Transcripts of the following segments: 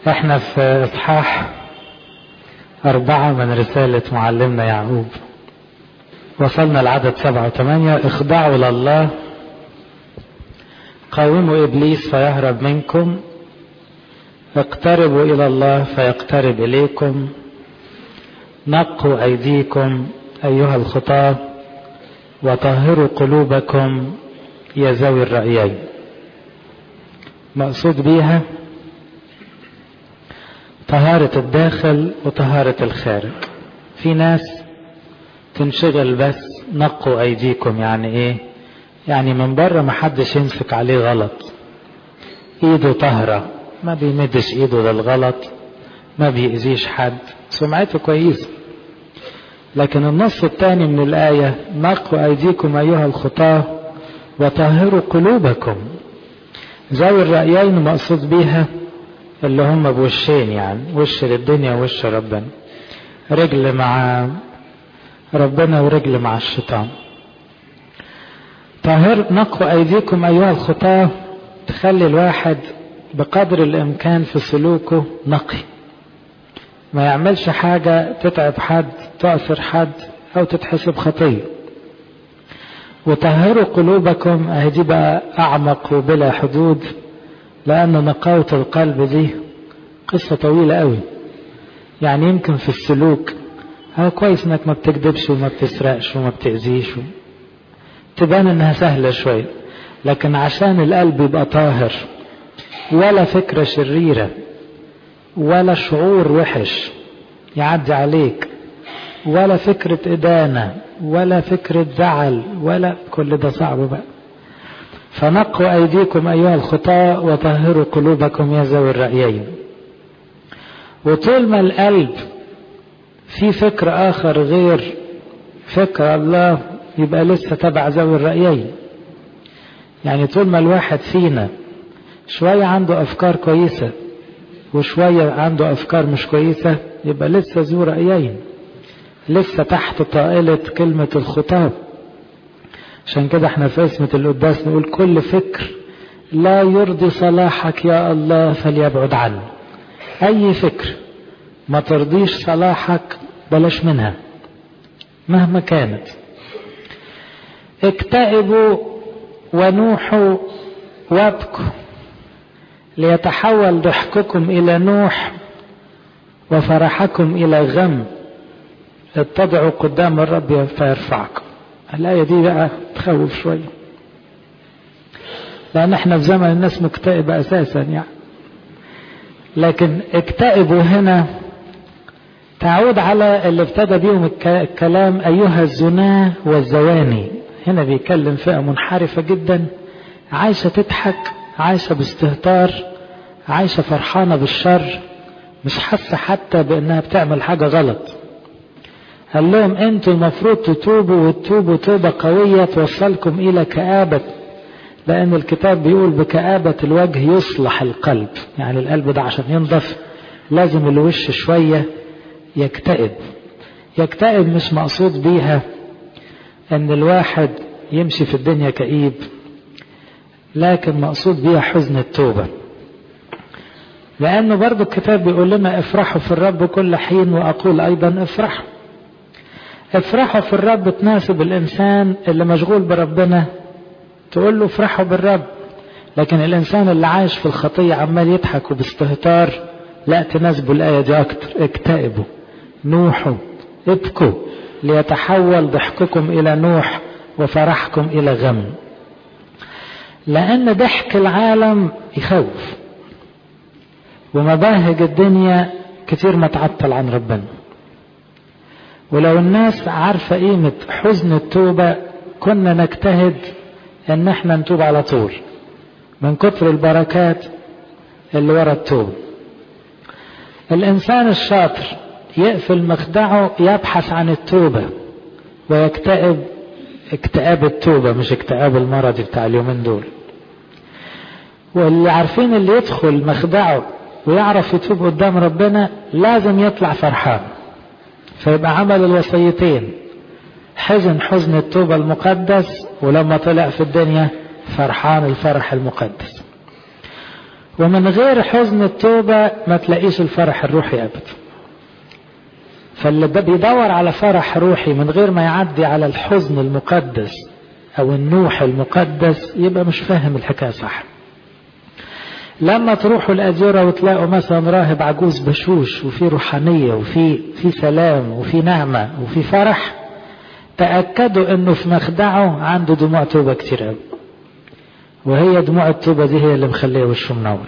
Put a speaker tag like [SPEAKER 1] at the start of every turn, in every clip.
[SPEAKER 1] احنا في اصحاح 4 من رسالة معلمنا يعقوب. وصلنا لعدد 7 و8. اخضعوا لله، قاوموا ابليس فيهرب منكم، اقتربوا الى الله فيقترب اليكم، نقوا ايديكم ايها الخطاة، وطهروا قلوبكم يا ذوي الرأيين. مقصود بيها طهارة الداخل وطهارة الخارج. في ناس تنشغل بس نقوا ايديكم، يعني ايه؟ يعني من بره ما حدش يمسك عليه غلط، ايده طهرة، ما بيمدش ايده للغلط، ما بيأذيش حد، سمعته كويسة. لكن النص الثاني من الآية نقوا ايديكم ايها الخطاة وطهروا قلوبكم. ذوي الرأيين مقصود بيها اللي هم بوشين، يعني وش للدنيا ووش ربنا، رجل مع ربنا ورجل مع الشيطان. نقوا ايديكم ايها الخطاة تخلي الواحد بقدر الامكان في سلوكه نقي، ما يعملش حاجة تتعب حد، تأثر حد، او تتحسب خطية. وطهروا قلوبكم، دي بقى اعمق وبلا حدود، لان نقاوة القلب دي قصة طويلة قوي. يعني يمكن في السلوك هو كويس انك ما بتكذبش وما بتسرقش وما بتأذيش، تبان انها سهلة شوية، لكن عشان القلب يبقى طاهر، ولا فكرة شريرة ولا شعور وحش يعدي عليك، ولا فكرة إدانة ولا فكرة زعل، ولا كل ده صعب بقى. فنقوا أيديكم أيها الخطاة وطهروا قلوبكم يا ذوي الرأيين. وطول ما القلب في فكر آخر غير فكر الله يبقى لسه تبع ذوي الرأيين. يعني طول ما الواحد فينا شوية عنده أفكار كويسة وشوية عنده أفكار مش كويسة، يبقى لسه ذو رأيين، لسه تحت طائلة كلمة الخطاب. عشان كده احنا في اسمة القداس نقول كل فكر لا يرضي صلاحك يا الله فليبعد عنه. أي فكر ما ترضيش صلاحك بلاش منها مهما كانت. اكتئبوا ونوحوا وابكوا ليتحول ضحككم إلى نوح وفرحكم إلى غم، اتضعوا قدام الرب فيرفعكم. الآية دي بقى تخوف شوية، لأن احنا في زمن الناس مكتئبة أساسا يعني. لكن اكتئبوا هنا تعود على اللي ابتدى بيهم الكلام، أيها الزناة والزواني. هنا بيكلم فئة منحرفة جدا، عايشة تضحك، عايشة باستهتار، عايشة فرحانة بالشر، مش حاسة حتى بأنها بتعمل حاجة غلط. قال لهم انتوا المفروض تتوبوا، وتتوبوا توبة قوية توصلكم إلى كآبة، لأن الكتاب بيقول بكآبة الوجه يصلح القلب. يعني القلب ده عشان ينضف لازم الوش شوية يكتئب. يكتئب مش مقصود بيها ان الواحد يمشي في الدنيا كئيب، لكن مقصود بيها حزن التوبة. لأنه برضو الكتاب بيقول لنا افرحوا في الرب كل حين، وأقول أيضا افرحوا. افرحوا في الرب تناسب الإنسان اللي مشغول بربنا، تقول له افرحوا بالرب. لكن الإنسان اللي عايش في الخطية عمال يضحك وباستهتار، لا تناسبه الآية دي أكتر. اكتئبوا، نوحوا، ابكوا ليتحول ضحككم إلى نوح وفرحكم إلى غم. لأن ضحك العالم يخوف، ومباهج الدنيا كتير ما تعطل عن ربنا. ولو الناس عارفة قيمة حزن التوبة كنا نجتهد ان احنا نتوب على طول من كتر البركات اللي ورا التوبة. الانسان الشاطر يقفل مخدعه، يبحث عن التوبة ويكتئب اكتئاب التوبة، مش اكتئاب المرض بتاع اليومين دول. واللي عارفين اللي يدخل مخدعه ويعرف يتوب قدام ربنا لازم يطلع فرحان، فيبقى عمل الوصيتين، حزن التوبة المقدس، ولما طلع في الدنيا فرحان الفرح المقدس. ومن غير حزن التوبة ما تلاقيش الفرح الروحي أبدا. فاللي بيدور على فرح روحي من غير ما يعدي على الحزن المقدس أو النوح المقدس يبقى مش فاهم الحكاية صح. لما تروحوا الأديرة وتلاقوا مثلا راهب عجوز بشوش وفي روحانية وفي سلام وفي نعمة وفي فرح، تأكدوا انه في مخدعه عنده دموع توبة كتير قوي، وهي دموع التوبة دي هي اللي مخليه وشه منور.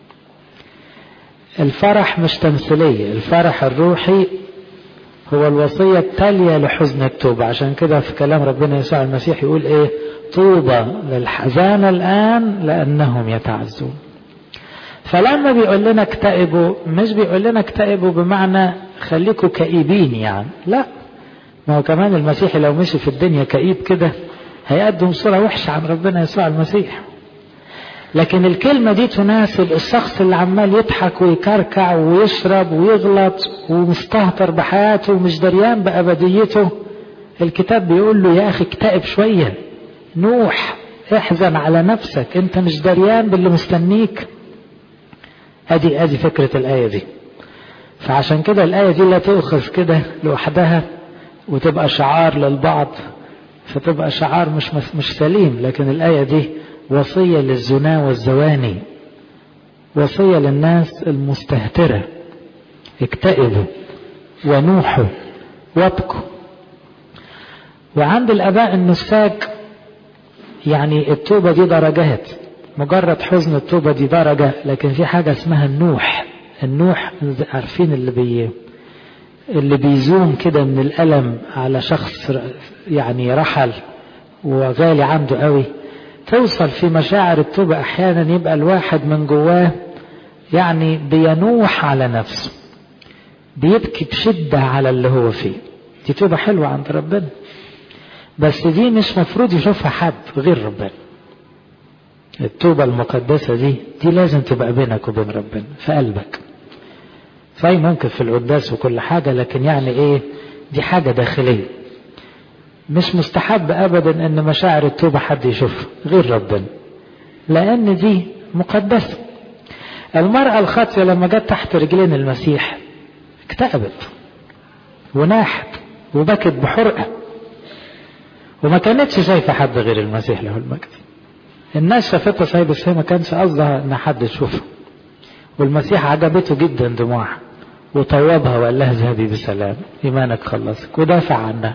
[SPEAKER 1] الفرح مش تمثيلية، الفرح الروحي هو الوصية التالية لحزن التوبة. عشان كده في كلام ربنا يسوع المسيح يقول ايه؟ طوبى للحزان الآن لأنهم يتعزون. فلما بيقول لنا اكتئبوا، مش بيقول لنا اكتئبوا بمعنى خليكوا كئيبين يعني، لا، ما هو كمان المسيح لو مشي في الدنيا كئيب كده هيقدم صورة وحشة عن ربنا يسوع المسيح. لكن الكلمة دي تناسب الشخص اللي عمال يضحك ويكركع ويشرب ويغلط ومستهتر بحياته ومش دريان بأبديته. الكتاب بيقول له يا أخي اكتئب شوية، نوح، احزن على نفسك، انت مش دريان باللي مستنيك. ادي فكرة الآية دي. فعشان كده الآية دي لا تؤخذ كده لوحدها وتبقى شعار للبعض، فتبقى شعار مش سليم. لكن الآية دي وصية للزنا والزواني، وصية للناس المستهترة، اكتئبوا ونوحوا وابكوا. وعند الآباء النساك يعني التوبة دي درجات، مجرد حزن التوبة دي درجة، لكن في حاجة اسمها النوح. النوح عارفين اللي بيزوم كده من الألم على شخص يعني رحل وغالي عنده قوي. توصل في مشاعر التوبة أحيانا يبقى الواحد من جواه يعني بينوح على نفسه، بيبكي بشدة على اللي هو فيه. دي توبة حلوة عند ربنا، بس دي مش مفروض يشوفها حد غير ربنا. التوبة المقدسة دي لازم تبقى بينك وبين ربنا في قلبك. صحيح ممكن في القداس وكل حاجة، لكن يعني ايه، دي حاجة داخلية. مش مستحب ابدا ان مشاعر التوبة حد يشوفها غير ربنا، لان دي مقدسة. المرأة الخاطئة لما جت تحت رجلين المسيح اكتئبت وناحت وبكت بحرقة، وما كانتش شايفة حد غير المسيح له المجد. الناس شافتها صحيح، بس هي ما كانش قصدها ان حد يشوفها. والمسيح عجبته جدا دموعها وطوبها وقال لها اذهبي بسلام، ايمانك خلصك، ودافع عنها.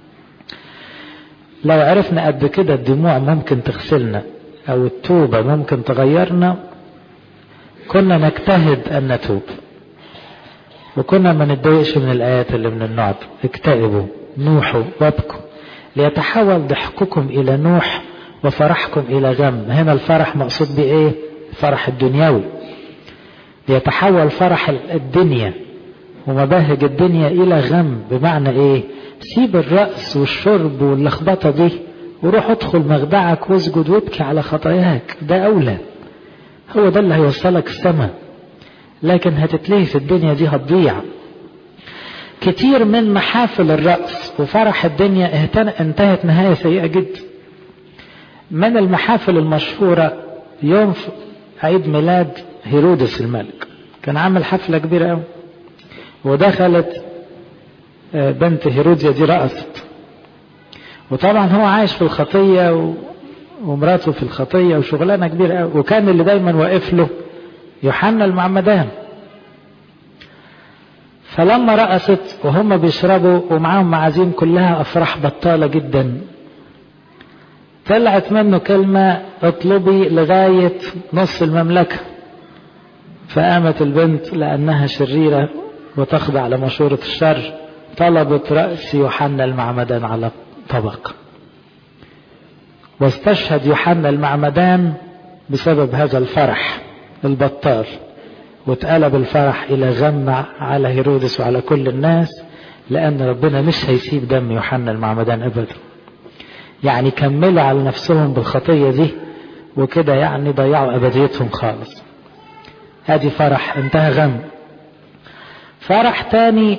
[SPEAKER 1] لو عرفنا قد كده الدموع ممكن تغسلنا او التوبة ممكن تغيرنا، كنا نجتهد ان نتوب، وكنا ما نتضايقش من الايات اللي من النوع ده. اكتئبوا نوحوا وابكوا ليتحول ضحككم الى نوح وفرحكم الى غم. هنا الفرح مقصود بايه؟ الفرح الدنيوي. ليتحول فرح الدنيا ومباهج الدنيا الى غم. بمعنى ايه؟ سيب الرأس والشرب واللخبطة دي وروح ادخل مخدعك واسجد وابكي على خطاياك، ده اولى. هو ده اللي هيوصلك السماء. لكن هتتلهي في الدنيا دي هتضيع. كتير من محافل الرأس وفرح الدنيا انتهت نهاية سيئة جدا. من المحافل المشهورة يوم عيد ميلاد هيرودس الملك، كان عامل حفلة كبيرة قوي، ودخلت بنت هيروديا دي رقصت. وطبعا هو عايش في الخطية ومراته في الخطية وشغلانة كبيرة قوي، وكان اللي دايما واقف له يوحنا المعمدان. فلما رقصت وهم بيشربوا ومعاهم معازيم كلها أفراح بطالة جدا، طلعت منه كلمة اطلبي لغاية نص المملكة. فقامت البنت لأنها شريرة وتخضع لمشورة الشر، طلبت رأس يوحنا المعمدان على طبق، واستشهد يوحنا المعمدان بسبب هذا الفرح البطال. واتقلب الفرح إلى غم على هيرودس وعلى كل الناس، لأن ربنا مش هيسيب دم يوحنا المعمدان أبدا. يعني كملوا على نفسهم بالخطية دي وكده، يعني ضيعوا أبديتهم خالص. هذه فرح انتهى غم. فرح تاني،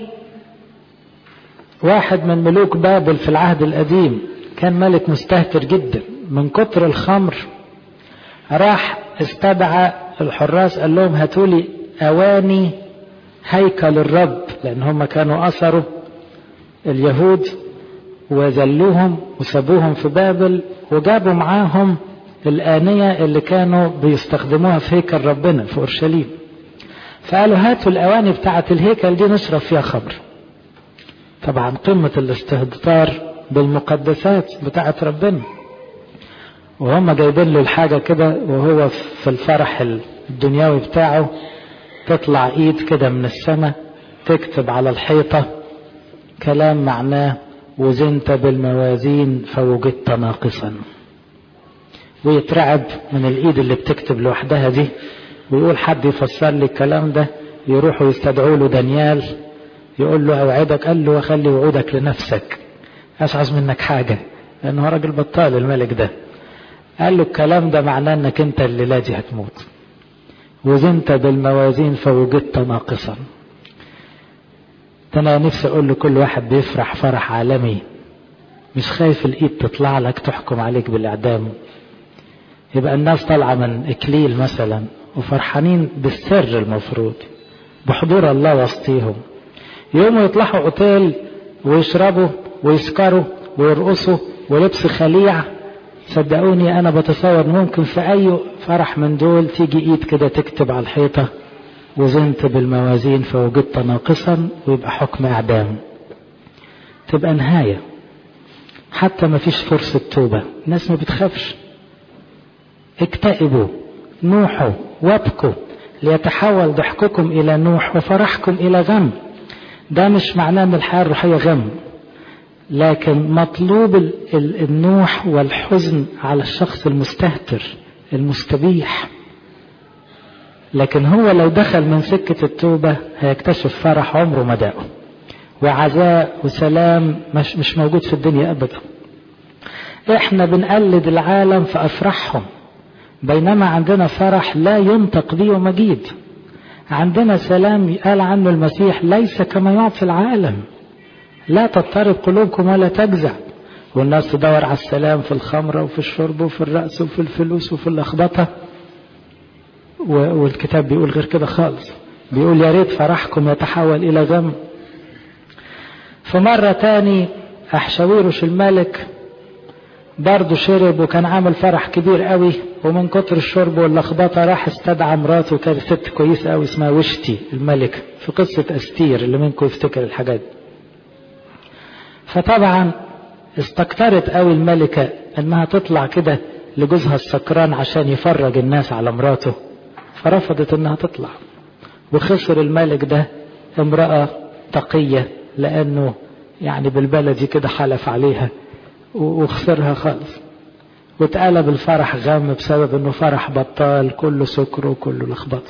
[SPEAKER 1] واحد من ملوك بابل في العهد القديم كان ملك مستهتر جدا من كتر الخمر، راح استدعى الحراس قال لهم هاتوا لي أواني هيكل الرب، لأن هم كانوا أسروا اليهود وذلوهم وسابوهم في بابل، وجابوا معاهم الآنية اللي كانوا بيستخدموها في هيكل ربنا في أورشليم. فقالوا هاتوا الأواني بتاعة الهيكل دي نشرب فيها خمر. طبعا قمة الاستهتار بالمقدسات بتاعة ربنا، وهم جايبين له الحاجة كده وهو في الفرح الدنيوي بتاعه، تطلع ايد كده من السماء تكتب على الحيطة كلام معناه وزنت بالموازين فوجدت ناقصا، ويترعب من الايد اللي بتكتب لوحدها دي، ويقول حد يفسر لي الكلام ده. يروحوا يستدعوا له دانيال يقول له اوعدك، قال له وخلي وعودك لنفسك، اشعث منك حاجة، لانه راجل بطال الملك ده. قال له الكلام ده معناه انك انت الليلة دي هتموت، وزنت بالموازين فوجدت ناقصا. انا نفسي اقول لكل واحد بيفرح فرح عالمي، مش خايف الايد تطلع لك تحكم عليك بالاعدام. يبقى الناس طالعه من اكليل مثلا وفرحانين بالسر المفروض بحضور الله وسطيهم، يوموا يطلعوا اوتيل ويشربوا ويسكروا ويرقصوا ولبس خليع. صدقوني انا بتصور ممكن في اي فرح من دول تيجي ايد كده تكتب على الحيطة وزنت بالموازين فوجدت ناقصا، ويبقى حكم اعدام، تبقى نهاية، حتى ما فيش فرصة توبة. الناس ما بتخافش. اكتئبوا، نوحوا وابكوا ليتحول ضحككم الى نوح وفرحكم الى غم. ده مش معناه ان الحياة الروحية غم، لكن مطلوب النوح والحزن على الشخص المستهتر المستبيح. لكن هو لو دخل من سكة التوبة هيكتشف فرح عمره ما داقه، وعزاء وسلام مش موجود في الدنيا أبدا. احنا بنقلد العالم في أفراحهم، بينما عندنا فرح لا ينطق به ومجيد. عندنا سلام قال عنه المسيح ليس كما يعطي العالم، لا تضطرب قلوبكم ولا تجزع. والناس تدور على السلام في الخمرة وفي الشرب وفي الرأس وفي الفلوس وفي اللخبطة، والكتاب بيقول غير كده خالص، بيقول يا ريت فرحكم يتحول إلى غم. فمرة تاني أحشاويروش الملك برضه شرب وكان عامل فرح كبير قوي، ومن كتر الشرب واللخبطة راح استدعى مراته، كانت ست كويسة قوي اسمها وشتي الملك في قصة أستير اللي منكم يفتكر الحاجات. فطبعا استكترت قوي الملكة انها تطلع كده لجوزها السكران عشان يفرج الناس على مراته، فرفضت انها تطلع. وخسر الملك ده امرأة تقية، لانه يعني بالبلدي كده حلف عليها وخسرها خالص، واتقلب الفرح غم بسبب انه فرح بطال كله سكر وكله لخبطه.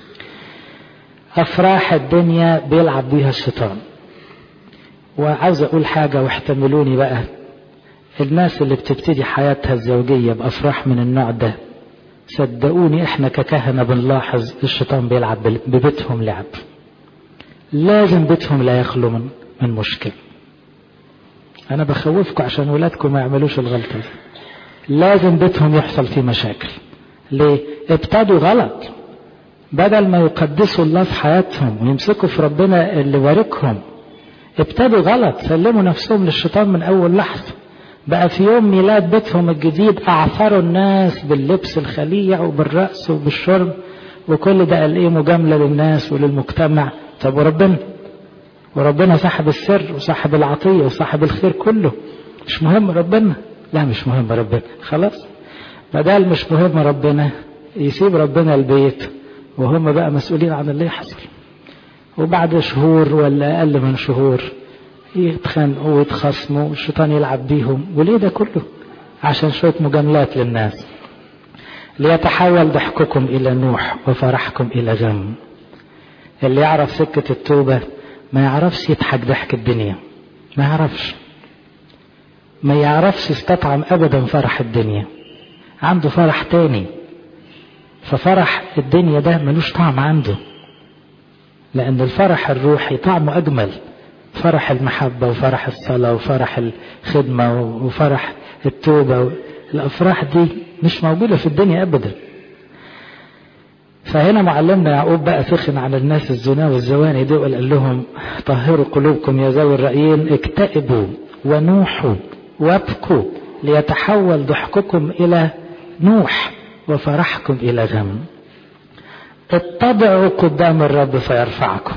[SPEAKER 1] افراح الدنيا بيلعب بيها الشيطان. وعاوز اقول حاجة واحتملوني بقى، الناس اللي بتبتدي حياتها الزوجية بأفراح من النوع ده، صدقوني احنا ككهنة بنلاحظ الشيطان بيلعب ببيتهم لعب. لازم بيتهم لا يخلو من مشكلة. انا بخوفكم عشان ولادكم ما يعملوش الغلطة دي. لازم بيتهم يحصل فيه مشاكل. ليه؟ ابتدوا غلط، بدل ما يقدسوا الله في حياتهم ويمسكوا في ربنا اللي باركهم، ابتدوا غلط، سلموا نفسهم للشيطان من اول لحظة. بقى في يوم ميلاد بيتهم الجديد اعثروا الناس باللبس الخليع وبالرقص وبالشرب، وكل ده قال ايه؟ مجاملة للناس وللمجتمع. طب وربنا صاحب السر وصاحب العطية وصاحب الخير كله، مش مهم ربنا؟ لا مش مهم ربنا، خلاص. بدل مش مهم ربنا يسيب ربنا البيت وهم بقى مسؤولين عن اللي يحصل. وبعد شهور ولا اقل من شهور يتخانقوا ويتخاصموا والشيطان يلعب بيهم. وليه ده كله؟ عشان شوية مجاملات للناس. ليتحول ضحككم الى نوح وفرحكم الى غم. اللي يعرف سكة التوبة ما يعرفش يضحك ضحك الدنيا، ما يعرفش يستطعم ابدا فرح الدنيا، عنده فرح تاني. ففرح الدنيا ده ملوش طعم عنده، لان الفرح الروحي طعمه اجمل. فرح المحبة وفرح الصلاة وفرح الخدمة وفرح التوبة، الافراح دي مش موجودة في الدنيا ابدا. فهنا معلمنا يعقوب بقى سخن على الناس الزنا والزواني دول، قال لهم طهروا قلوبكم يا ذوي الرأيين، اكتئبوا ونوحوا وابكوا ليتحول ضحككم إلى نوح وفرحكم إلى غم. اتضعوا قدام الرب فيرفعكم.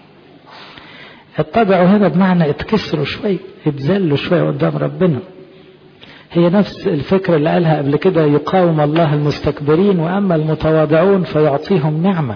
[SPEAKER 1] اتضعوا هنا بمعنى اتكسروا شوي، اتذلوا شوي قدام ربنا. هي نفس الفكرة اللي قالها قبل كده، يقاوم الله المستكبرين وأما المتواضعون فيعطيهم نعمة.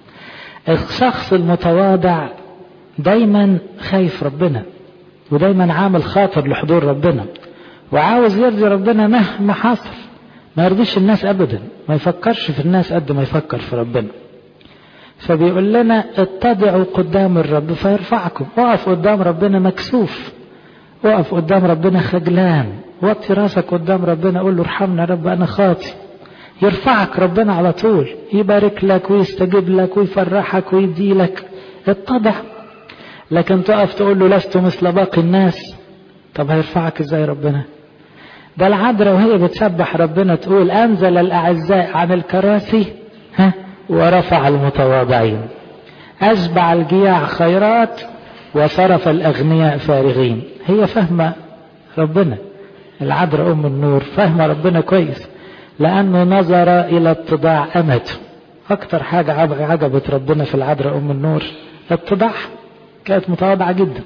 [SPEAKER 1] الشخص المتواضع دايما خايف ربنا، ودايما عامل خاطر لحضور ربنا، وعاوز يرضي ربنا مهما حصل. ما يرضيش الناس أبدا، ما يفكرش في الناس قد ما يفكر في ربنا. فبيقول لنا اتضعوا قدام الرب فيرفعكم. وقف قدام ربنا مكسوف، وقف قدام ربنا خجلان، وطي راسك قدام ربنا، قول له ارحمنا يا رب أنا خاطي. يرفعك ربنا على طول، يبارك لك ويستجيب لك ويفرحك ويدي لك. اتضع. لكن تقف تقول له لست مثل باقي الناس، طب هيرفعك ازاي ربنا؟ ده العذراء وهي بتسبح ربنا تقول أنزل الأعزاء عن الكراسي ورفع المتواضعين، أشبع الجياع خيرات وصرف الأغنياء فارغين. هي فاهمة ربنا، العذراء أم النور فاهمة ربنا كويس، لأنه نظر إلى اتضاع أمته. أكتر حاجة عجبت ربنا في العذراء أم النور اتضاع، كانت متواضعة جدا.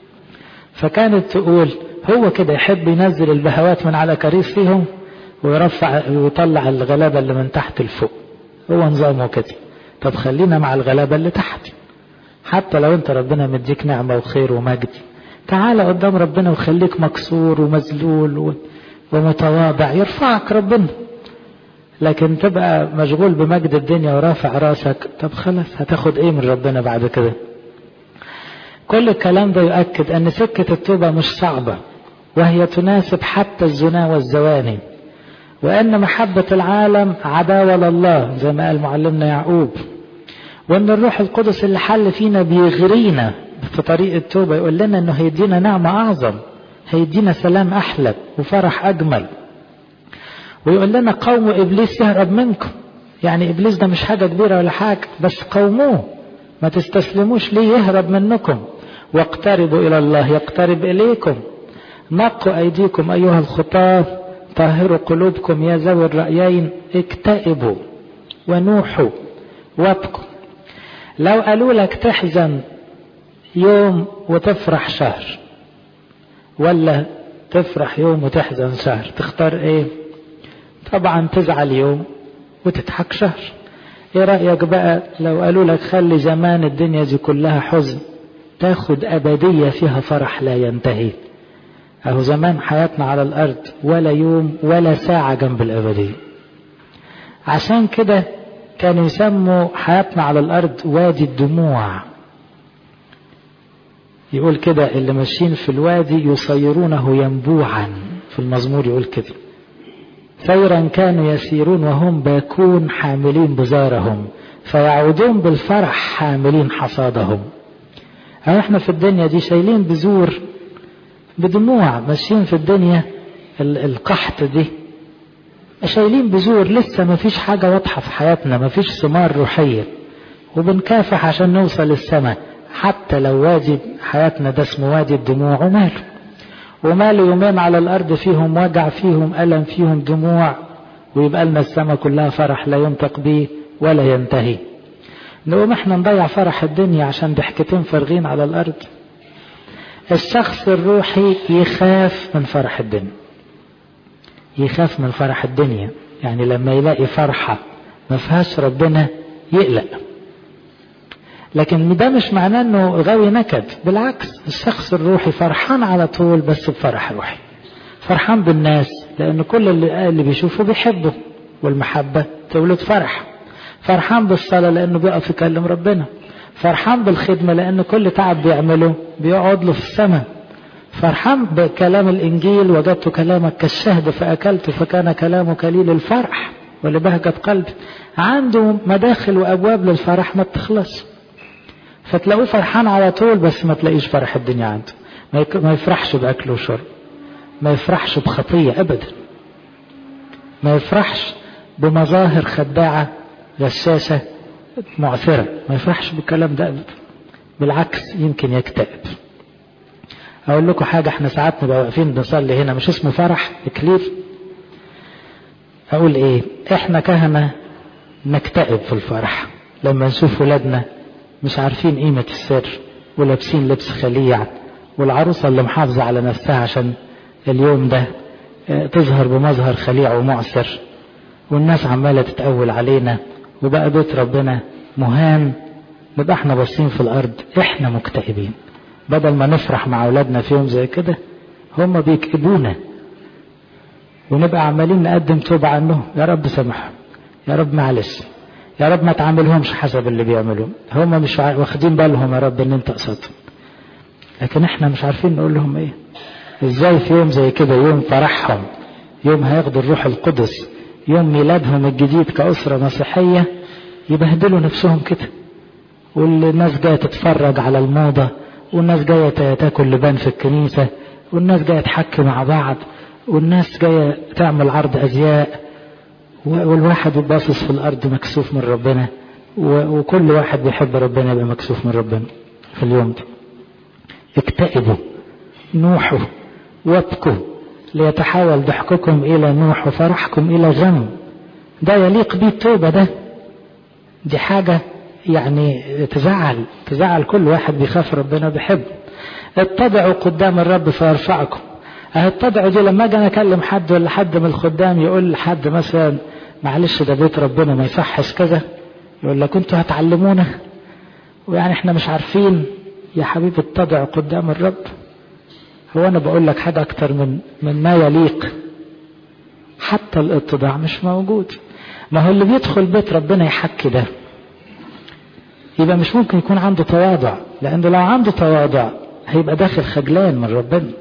[SPEAKER 1] فكانت تقول هو كده يحب ينزل البهوات من على كراسيهم ويرفع ويطلع الغلابة اللي من تحت لفوق، هو نظامه كده. طب خلينا مع الغلابة اللي تحت، حتى لو انت ربنا مديك نعمة وخير ومجد، تعال قدام ربنا وخليك مكسور ومذلول ومتواضع، يرفعك ربنا. لكن تبقى مشغول بمجد الدنيا ورافع راسك، طب خلاص هتاخد ايه من ربنا بعد كده؟ كل الكلام ده يؤكد ان سكة التوبة مش صعبة، وهي تناسب حتى الزنا والزواني، وان محبة العالم عداوة لله زي ما قال معلمنا يعقوب، وان الروح القدس اللي حل فينا بيغرينا في طريق التوبة، يقول لنا انه هيدينا نعمة اعظم، هيدينا سلام احلى وفرح اجمل. ويقول لنا قوموا ابليس يهرب منكم، يعني ابليس ده مش حاجة كبيرة ولا حاجة، بس قوموه، ما تستسلموش ليه يهرب منكم. واقتربوا الى الله يقترب اليكم، نقوا ايديكم ايها الخطاة، طهروا قلوبكم يا ذوي الرأيين، اكتئبوا ونوحوا وابكوا. لو قالوا لك تحزن يوم وتفرح شهر، ولا تفرح يوم وتحزن شهر، تختار ايه؟ طبعا تزعل يوم وتضحك شهر. ايه رأيك بقى لو قالوا لك خلي زمان الدنيا دي كلها حزن، تاخد أبدية فيها فرح لا ينتهي؟ اهو زمان حياتنا على الأرض ولا يوم ولا ساعة جنب الأبدية. عشان كده كانوا يسموا حياتنا على الأرض وادي الدموع. يقول كده اللي ماشيين في الوادي يصيرونه ينبوعا، في المزمور يقول كده، سيرا كانوا يسيرون وهم باكون حاملين بزارهم، فيعودون بالفرح حاملين حصادهم. احنا في الدنيا دي شايلين بزور بدموع، ماشيين في الدنيا القحط دي شايلين بزور، لسه ما فيش حاجة واضحة في حياتنا، ما فيش ثمار روحية، وبنكافح عشان نوصل للسماء. حتى لو وادي حياتنا ده اسمه وادي الدموع، وماله يومين على الأرض فيهم وجع، فيهم ألم، فيهم دموع، ويبقى لنا السماء كلها فرح لا ينطق به ولا ينتهي. نقوم احنا نضيع فرح الدنيا عشان ضحكتين فارغين على الأرض؟ الشخص الروحي يخاف من فرح الدنيا، يخاف من فرح الدنيا، يعني لما يلاقي فرحة ما فيهاش ربنا يقلق. لكن ده مش معناه انه غاوي نكد، بالعكس الشخص الروحي فرحان على طول، بس بفرح روحي، فرحان بالناس لان كل اللي بيشوفه بيحبه، والمحبة تولد فرح. فرحان بالصلاة لانه بيقف يكلم ربنا، فرحان بالخدمة لان كل تعب بيعمله بيقعد له في السماء، فرحان بكلام الانجيل، وجدت كلامك كالشهد فاكلت فكان كلامك لي للفرح ولبهجة قلبي. عنده مداخل وابواب للفرح ما بتخلص، فتلاقوه فرحان على طول، بس ما تلاقيش فرح الدنيا عنده. ما يفرحش بأكل وشرب، ما يفرحش بخطية أبدا، ما يفرحش بمظاهر خداعة غشاشة معثرة، ما يفرحش بالكلام ده أبدا، بالعكس يمكن يكتئب. أقول لكم حاجة، احنا ساعات نبقى واقفين بنصلي هنا، مش اسمه فرح إكليل؟ أقول إيه؟ احنا كهنة نكتئب في الفرح لما نشوف ولادنا مش عارفين قيمة السر ولابسين لبس خليع، والعروسة اللي محافظة على نفسها عشان اليوم ده تظهر بمظهر خليع ومعسر، والناس عمالة تتأول علينا، وبقى بيت ربنا مهان. نبقى احنا باصين في الأرض، احنا مكتئبين. بدل ما نفرح مع أولادنا في يوم زي كده، هم بيكئبونا، ونبقى عمالين نقدم توبة عنهم، يا رب سامحهم، يا رب معلش، يا رب ما تعاملهمش حسب اللي بيعملوا، هم مش واخدين بالهم يا رب ان انت قصدهم. لكن احنا مش عارفين نقول لهم ايه. ازاي في يوم زي كده، يوم فرحهم، يوم هياخدوا الروح القدس، يوم ميلادهم الجديد كأسرة مسيحية، يبهدلوا نفسهم كده؟ والناس جاية تتفرج على الموضة، والناس جاية تاكل لبان في الكنيسة، والناس جاية تحكي مع بعض، والناس جاية تعمل عرض أزياء، والواحد باصص في الأرض مكسوف من ربنا، وكل واحد بيحب ربنا يبقى مكسوف من ربنا في اليوم ده. اكتئبوا، نوحوا وابكوا، ليتحول ضحككم إلى نوح وفرحكم إلى غم. ده يليق بيه التوبة ده، دي حاجة يعني تزعل كل واحد بيخاف ربنا بيحب. اتضعوا قدام الرب فيرفعكم. اتضعوا دي لما اجي انا اكلم حد ولا حد من الخدام يقول لحد مثلا معلش ده بيت ربنا ما يصحش كذا، يقول لك انتوا هتعلمونا ويعني احنا مش عارفين. يا حبيبي اتضعوا قدام الرب. هو انا بقول لك حاجة اكتر من ما يليق؟ حتى الاتضاع مش موجود. ما هو اللي بيدخل بيت ربنا يحكي ده يبقى مش ممكن يكون عنده تواضع، لأنه لو عنده تواضع هيبقى داخل خجلان من ربنا.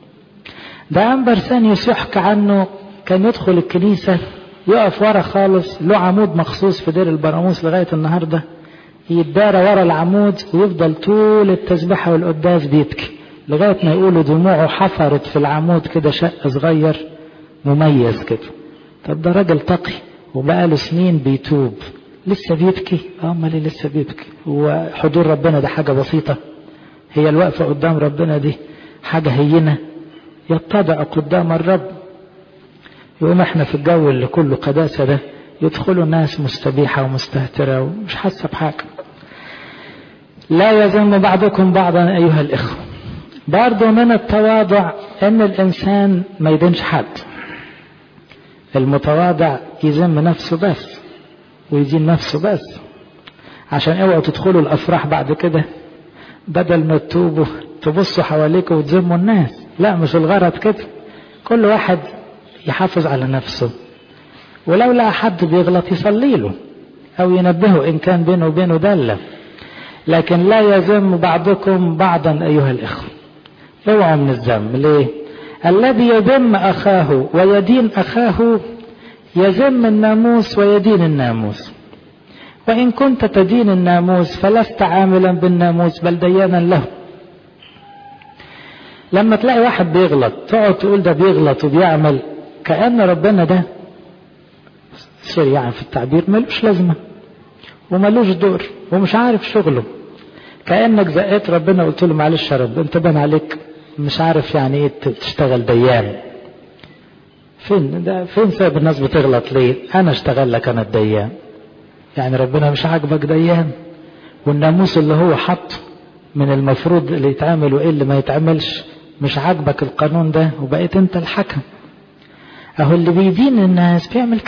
[SPEAKER 1] ده أنبرسانيوس يحكى عنه كان يدخل الكنيسة يقف ورا خالص، له عمود مخصوص في دير البراموس لغاية النهاردة، يتدارى ورا العمود ويفضل طول التسبيحة والقداس بيبكي لغاية ما يقولوا دموعه حفرت في العمود كده شق صغير مميز كده. طب ده راجل تقي وبقاله سنين بيتوب، لسه بيبكي؟ امال ليه لسه بيبكي؟ هو حضور ربنا ده حاجة بسيطة؟ هي الوقفة قدام ربنا دي حاجة هينة؟ يتضع قدام الرب. يقوم احنا في الجو اللي كله قداسة ده يدخلوا ناس مستبيحة ومستهترة ومش حاسة بحاجة. لا يذم بعضكم بعضا أيها الإخوة. برضو من التواضع ان الانسان ما يدينش حد. المتواضع يذم نفسه بس ويدين نفسه بس، عشان اوعوا تدخلوا الافراح بعد كده بدل ما تتوبوا تبصوا حواليكم وتذموا الناس. لا، مش الغرض كده. كل واحد يحافظ على نفسه، ولو لقى حد بيغلط يصلي له او ينبهه ان كان بينه وبينه دلة، لكن لا يذم بعضكم بعضا ايها الاخوة. اوعوا من الذم. ليه؟ الذي يذم اخاه ويدين اخاه يذم الناموس ويدين الناموس. وإن كنت تدين الناموس فلست عاملا بالناموس بل ديانا له. لما تلاقي واحد بيغلط تقعد تقول ده بيغلط وبيعمل كأن ربنا ده يعني في التعبير ملوش لازمة وملوش دور ومش عارف شغله. كأنك زقيت ربنا وقلت له معلش يا رب انت بان عليك مش عارف يعني ايه تشتغل ديان. فين سبب الناس بتغلط ليه؟ انا اشتغل لك انا الديان. يعني ربنا مش عاجبك ديان؟ والناموس اللي هو حط من المفروض اللي يتعمل وايه اللي ما يتعملش مش عاجبك القانون ده وبقيت انت الحكم. اهو اللي بيدين الناس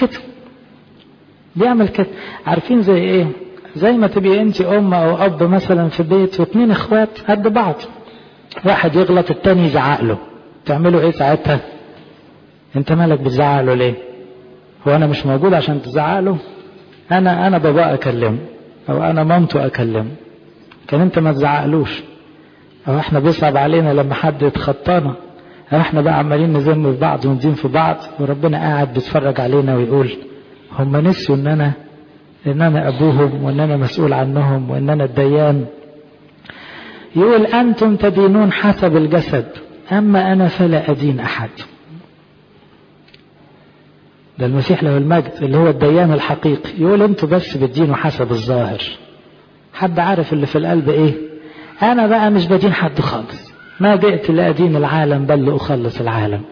[SPEAKER 1] بيعمل كده. عارفين زي ايه؟ زي ما تبقي انت ام او اب مثلا في بيت واثنين اخوات قد بعض، واحد يغلط التاني يزعق له، تعملوا ايه ساعتها؟ انت مالك بتزعق له ليه؟ هو انا مش موجود عشان تزعق له؟ انا بابا اكلمه او انا مامته اكلمه، كان انت ما تزعقلوش. او احنا بيصعب علينا لما حد يتخطانا، او احنا بقى عمالين نذم في بعض وندين في بعض وربنا قاعد بيتفرج علينا ويقول هم نسيوا ان انا ابوهم وان انا مسؤول عنهم وان انا الديان. يقول انتم تدينون حسب الجسد اما انا فلا ادين احد. ده المسيح له المجد اللي هو الديان الحقيقي يقول انتوا بس بتدينوا حسب الظاهر، حد عارف اللي في القلب ايه؟ انا بقى مش بدين حد خالص، ما جئت لأدين العالم بل لأخلص العالم.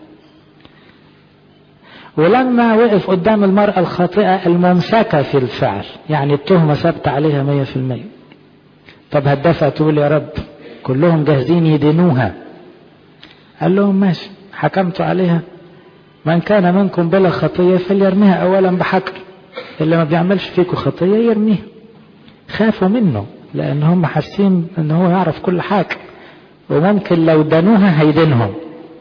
[SPEAKER 1] ولما وقف قدام المرأة الخاطئة الممسكة في الفعل، يعني التهمة ثبت عليها 100%، طب هتدفع تقول يا رب كلهم جاهزين يدينوها، قال لهم ماشي حكمت عليها، من كان منكم بلا خطية فليرميها أولا بحجر، اللي ما بيعملش فيكم خطية يرميها. خافوا منه لأن هم حاسين ان هو يعرف كل حاجة، وممكن لو دانوها هيدينهم،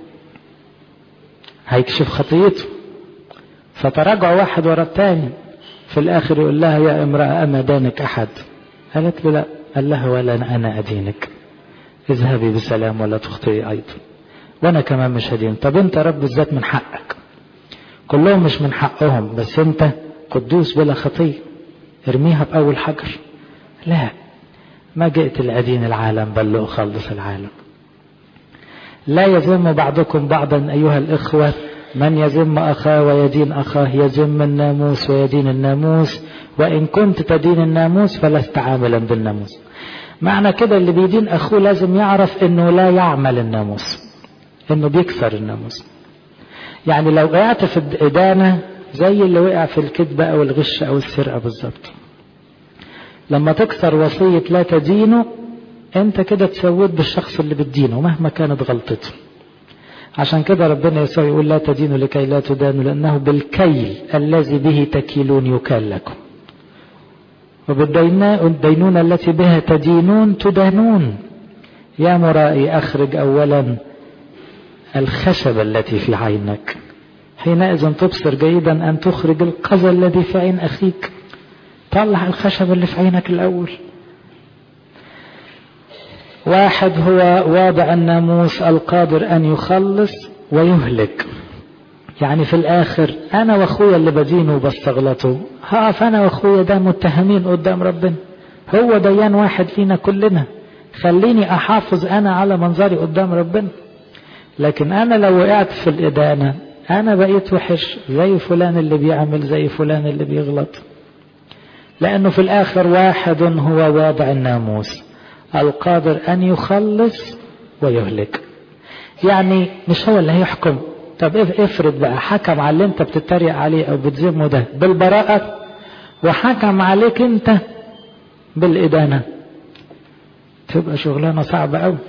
[SPEAKER 1] هيكشف خطيته، فتراجعوا واحد ورا الثاني. في الآخر يقول لها يا امرأة أما دانك أحد؟ قالت له لا. قال لها ولا أنا أدينك، اذهبي بسلام ولا تخطئي أيضا، وأنا كمان مش هدين. طب أنت رب الذات من حقك، كلهم مش من حقهم، بس أنت قدوس بلا خطية، ارميها بأول حجر. لا، ما جئت لأدين العالم بل لأخلص العالم. لا يذم بعضكم بعضا أيها الإخوة، من يذم أخاه ويدين أخاه يذم الناموس ويدين الناموس، وإن كنت تدين الناموس فلست عاملا بالناموس. معنى كده اللي بيدين أخوه لازم يعرف إنه لا يعمل الناموس، إنه بيكسر الناموس. يعني لو وقعت في الإدانة زي اللي وقع في الكذبة أو الغش أو السرقة بالظبط. لما تكسر وصية لا تدينه، أنت كده تسويت بالشخص اللي بتدينه مهما كانت غلطته. عشان كده ربنا يسوع يقول لا تدينوا لكي لا تدانوا، لأنه بالكيل الذي به تكيلون يكال لكم، وبالدينونة التي بها تدينون تدانون. يا مرائي أخرج أولا الخشب التي في عينك، حينئذ تبصر جيدا أن تخرج القذى الذي في عين أخيك. طلع الخشب اللي في عينك الأول. واحد هو واضع الناموس القادر أن يخلص ويهلك، يعني في الآخر أنا وأخويا اللي بدينه وبستغلطه، هقف أنا وأخويا ده متهمين قدام ربنا، هو ديان واحد فينا كلنا، خليني أحافظ أنا على منظري قدام ربنا. لكن أنا لو وقعت في الإدانة أنا بقيت وحش زي فلان اللي بيعمل زي فلان اللي بيغلط، لأنه في الآخر واحد هو واضع الناموس القادر أن يخلص ويهلك. يعني مش هو اللي هيحكم. طب افرض بقى حكم على اللي انت بتتريق عليه أو بتذمه ده بالبراءة، وحكم عليك انت بالإدانة، تبقى شغلانة صعبة أوي،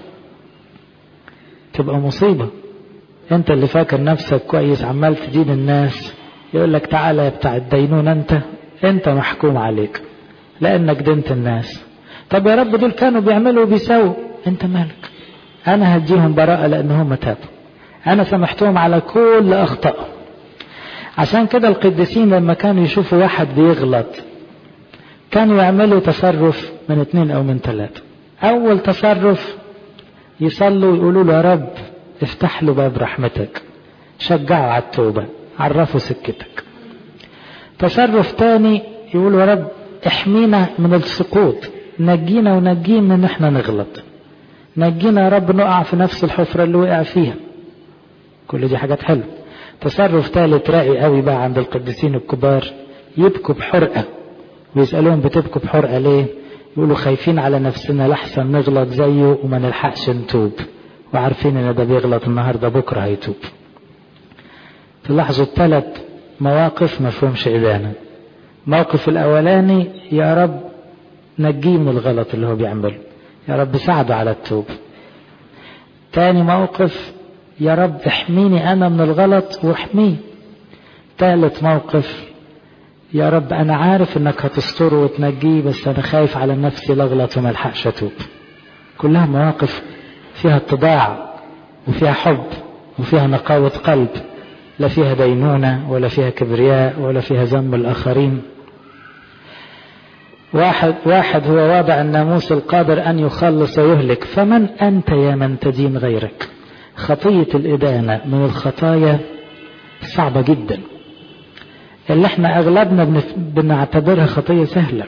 [SPEAKER 1] تبقى مصيبة. انت اللي فاكر نفسك كويس عمال تدين الناس، يقول لك تعالى يا بتاع الدينون، انت محكوم عليك لأنك دينت الناس. طب يا رب دول كانوا بيعملوا وبيساووا، انت مالك؟ انا هديهم براءة لأنهم تابوا، انا سمحتهم على كل اخطاء. عشان كده القديسين لما كانوا يشوفوا واحد بيغلط كانوا يعملوا تصرف من 2 أو من 3. اول تصرف يصلوا يقولوا له يا رب افتح له باب رحمتك، شجعه على التوبة، عرفه سكتك. تصرف تاني يقولوا يا رب احمينا من السقوط، نجينا ونجيه من ان احنا نغلط، نجينا يا رب نقع في نفس الحفرة اللي وقع فيها. كل دي حاجات حلوة. تصرف ثالث رائع قوي بقى عند القديسين الكبار، يبكوا بحرقة، ويسألوهم بتبكوا بحرقة ليه؟ يقولوا خايفين على نفسنا لحسن نغلط زيه وما نلحقش نتوب، وعارفين ان ده بيغلط النهاردة بكرة هيتوب. تلاحظوا 3 مواقف مفهومش إدانة. موقف الأولاني يا رب نجيه من الغلط اللي هو بيعمله، يا رب ساعده على التوبة. تاني موقف يا رب احميني أنا من الغلط واحميه. ثالث موقف يا رب أنا عارف أنك هتستره وتنجيه، بس أنا خايف على نفسي لغلط وما الحقش أتوب. كلها مواقف فيها اتضاع وفيها حب وفيها نقاوة قلب، لا فيها دينونة ولا فيها كبرياء ولا فيها ذم الآخرين. واحد هو واضع الناموس القادر أن يخلص ويهلك. فمن أنت يا من تدين غيرك؟ خطية الإدانة من الخطايا صعبة جدا، اللي احنا أغلبنا بنعتبرها خطية سهلة،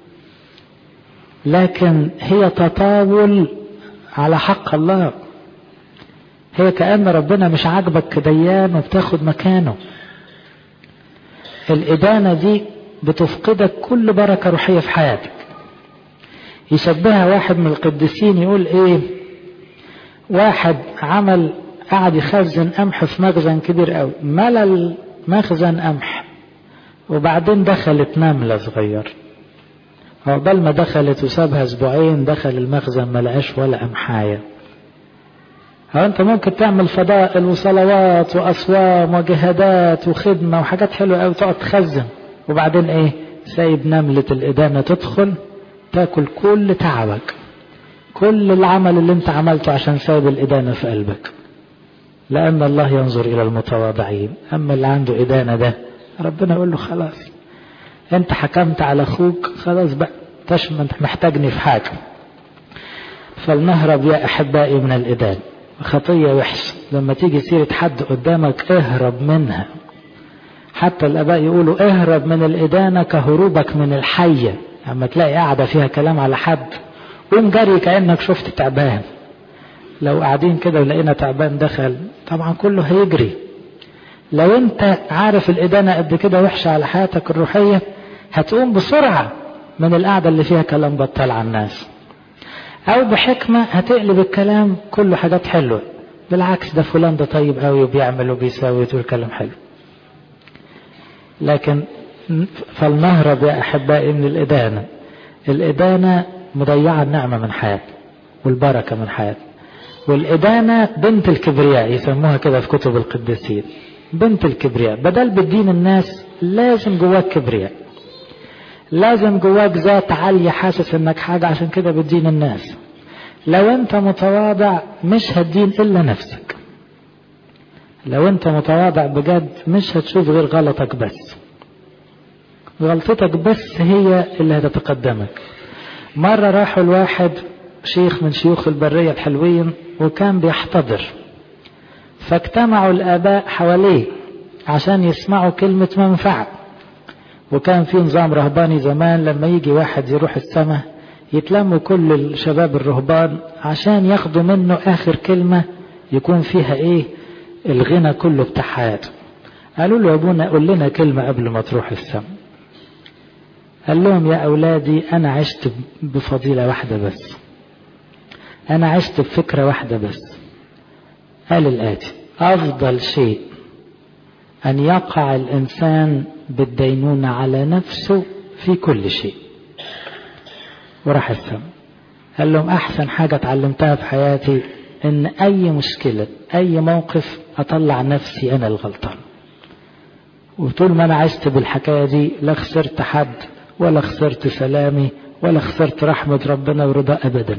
[SPEAKER 1] لكن هي تطاول على حق الله. هي كأن ربنا مش عاجبك كديان وبتاخد مكانه. الإدانة دي بتفقدك كل بركة روحية في حياتك. يشبهها واحد من القديسين يقول ايه، واحد قعد يخزن قمح في مخزن كبير قوي، ملى المخزن قمح، وبعدين دخلت نملة صغير، عقبال ما دخلت وسابها اسبوعين دخل المخزن ما لقاش ولا قمحاية. انت ممكن تعمل فضائل وصلوات واصوام وجهادات وخدمة وحاجات حلوة قوي تقعد تخزن، وبعدين ايه، سايب نملة الإدانة تدخل تاكل كل تعبك، كل العمل اللي انت عملته عشان سايب الإدانة في قلبك. لأن الله ينظر إلى المتواضعين، أما اللي عنده إدانة ده ربنا يقول له خلاص انت حكمت على أخوك، خلاص بقى انت محتاجني في حاجة. فلنهرب يا أحبائي من الإدانة. خطية وحش لما تيجي سيرة حد قدامك اهرب منها. حتى الآباء يقولوا اهرب من الإدانة كهروبك من الحية. لما تلاقي قاعدة فيها كلام على حد قوم جري كأنك شفت تعبان. لو قاعدين كده ولقينا تعبان دخل طبعا كله هيجري. لو انت عارف الإدانة قد كده وحشة على حياتك الروحية هتقوم بسرعة من القعدة اللي فيها كلام بطال عن الناس، أو بحكمة هتقلب الكلام كله حاجات حلوة، بالعكس ده فلان ده طيب قوي وبيعمل وبيساوي وتقول كلام حلو. لكن فلنهرب يا أحبائي من الإدانة. الإدانة مضيعة النعمة من حياتنا والبركة من حياتنا. والإدانة بنت الكبرياء يسموها كده في كتب القديسين، بنت الكبرياء. بدل بتدين الناس لازم جواك كبرياء، لازم جواك ذات عالية حاسس انك حاجة عشان كده بتدين الناس. لو انت متواضع مش هتدين الا نفسك. لو انت متواضع بجد مش هتشوف غير غلطك بس، غلطتك بس هي اللي هتتقدمك. مرة راحوا الواحد شيخ من شيوخ البرية الحلوين وكان بيحتضر، فاجتمعوا الآباء حواليه عشان يسمعوا كلمة منفعة. وكان في نظام رهباني زمان لما يجي واحد يروح السماء يتلموا كل الشباب الرهبان عشان ياخدوا منه آخر كلمة يكون فيها ايه الغنى كله بتاع حياته. قالوا له يا ابونا قول لنا كلمة قبل ما تروح السماء. قال لهم يا أولادي أنا عشت بفضيلة واحدة بس، أنا عشت بفكرة واحدة بس. قال الآتي: أفضل شيء أن يقع الإنسان بالدينونة على نفسه في كل شيء. وراح السماء. قال لهم أحسن حاجة اتعلمتها في حياتي إن أي مشكلة أي موقف أطلع نفسي أنا الغلطان. وطول ما أنا عشت بالحكاية دي لا خسرت حد ولا خسرت سلامي ولا خسرت رحمة ربنا ورضا أبدا.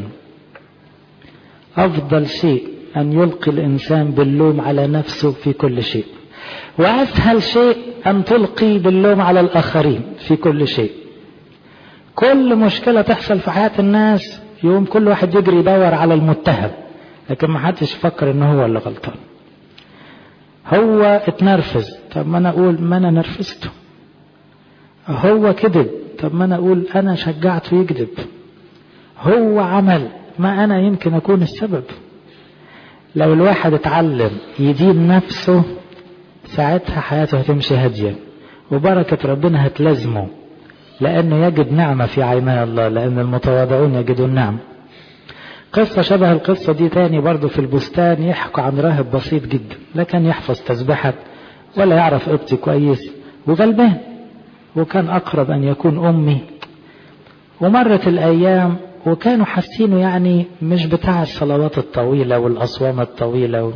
[SPEAKER 1] أفضل شيء أن يلقي الإنسان باللوم على نفسه في كل شيء، وأسهل شيء أن تلقي باللوم على الآخرين في كل شيء. كل مشكلة تحصل في حياة الناس يوم كل واحد يجري يدور على المتهم، لكن ما حدش يفكر إنه هو اللي غلطان. هو اتنرفز، طب ما أنا أقول ما أنا نرفزته. هو كذب، طب ما أنا أقول أنا شجعته يكذب. هو عمل، ما أنا يمكن أكون السبب. لو الواحد اتعلم يدين نفسه ساعتها حياته هتمشي هادية وبركة ربنا هتلازمه، لأنه يجد نعمة في عيني الله، لأن المتواضعون يجدون نعمة. قصة شبه القصة دي تاني برضو في البستان، يحكوا عن راهب بسيط جدا لا كان يحفظ تسبحة ولا يعرف قبطي كويس وغلبان، وكان أقرب أن يكون أمي. ومرت الأيام وكانوا حاسينه يعني مش بتاع الصلوات الطويلة والأصوام الطويلة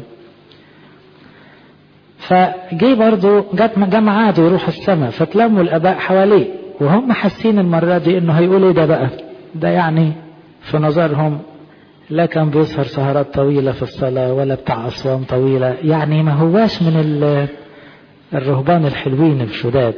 [SPEAKER 1] فجي برضو جاء ميعاده يروح السماء، فتلموا الآباء حواليه وهم حاسين المرة دي إنه هيقول إيه ده بقى، ده يعني في نظرهم لا كان بيسهر سهرات طويلة في الصلاة ولا بتاع أصوام طويلة، يعني ما هواش من الرهبان الحلوين الشداد.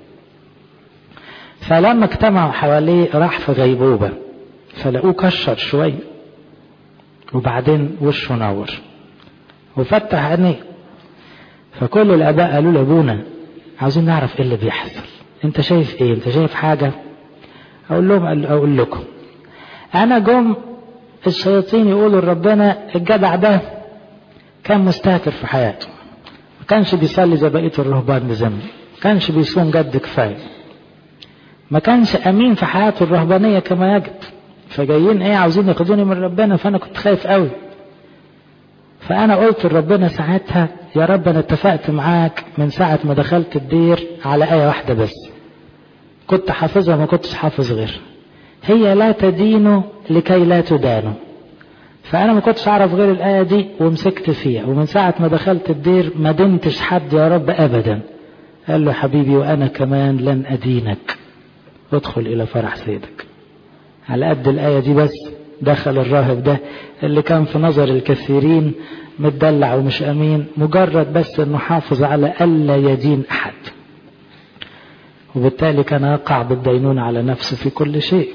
[SPEAKER 1] فلما اجتمعوا حواليه راح في غيبوبة، فلقوه كشر شوية وبعدين وشه نور وفتح عينيه. فكل الآباء قالوا له ابونا عاوزين نعرف ايه اللي بيحصل، انت شايف ايه، انت شايف حاجة؟ اقول لكم انا جم الشياطين يقولوا لربنا الجدع ده كان مستهتر في حياته، ما كانش بيصلي زي بقية الرهبان بذنب، كانش بيصوم جد كفاية، ما كانش أمين في حياته الرهبانية كما يجب، فجايين عاوزين ياخدوني من ربنا، فأنا كنت خايف قوي. فأنا قلت لربنا ساعتها يا رب أنا اتفقت معاك من ساعة ما دخلت الدير على آية واحدة بس كنت حافظها، ما كنتش حافظ غير هي لا تدينوا لكي لا تدانوا. فأنا ما كنتش أعرف غير الآية دي ومسكت فيها، ومن ساعة ما دخلت الدير ما دنتش حد يا رب أبدا. قال له حبيبي وأنا كمان لن أدينك، ادخل إلى فرح سيدك. على قد الآية دي بس دخل الراهب ده اللي كان في نظر الكثيرين متدلع ومش أمين، مجرد بس أنه حافظ على ألا يدين أحد، وبالتالي كان يقع بالدينون على نفسه في كل شيء.